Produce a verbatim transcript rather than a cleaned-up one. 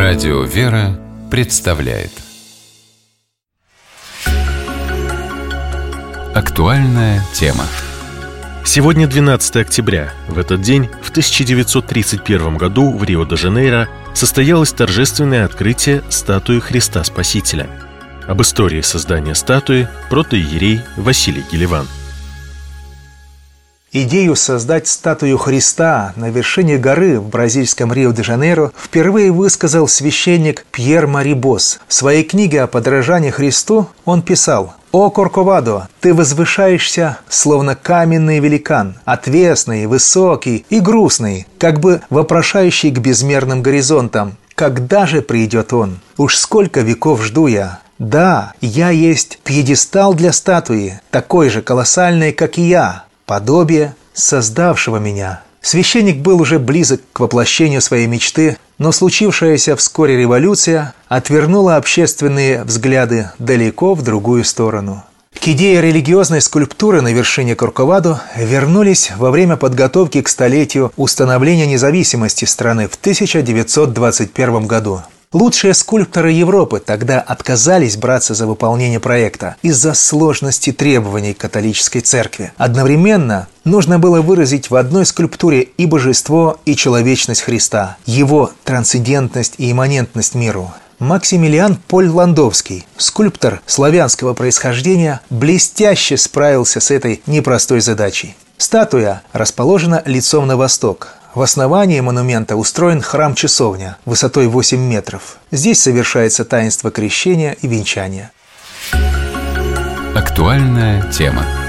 Радио «Вера» представляет актуальная тема. Сегодня двенадцатое октября. В этот день, в тысяча девятьсот тридцать первом году, в Рио-де-Жанейро состоялось торжественное открытие статуи Христа Спасителя. Об истории создания статуи протоиерей Василий Гелеван. Идею создать статую Христа на вершине горы в бразильском Рио-де-Жанейро впервые высказал священник Пьер Мари Босс. В своей книге о подражании Христу он писал: «О Корковадо, ты возвышаешься, словно каменный великан, отвесный, высокий и грустный, как бы вопрошающий к безмерным горизонтам. Когда же придет он? Уж сколько веков жду я. Да, я есть пьедестал для статуи, такой же колоссальной, как и я, подобие создавшего меня». Священник был уже близок к воплощению своей мечты, но случившаяся вскоре революция отвернула общественные взгляды далеко в другую сторону. К идее религиозной скульптуры на вершине Корковадо вернулись во время подготовки к столетию установления независимости страны в тысяча девятьсот двадцать первом году. Лучшие скульпторы Европы тогда отказались браться за выполнение проекта из-за сложности требований католической церкви. Одновременно нужно было выразить в одной скульптуре и божество, и человечность Христа, его трансцендентность и имманентность миру. Максимилиан Поль Ландовский, скульптор славянского происхождения, блестяще справился с этой непростой задачей. Статуя расположена лицом на восток. В основании монумента устроен храм-часовня высотой восемь метров. Здесь совершается таинство крещения и венчания. Актуальная тема.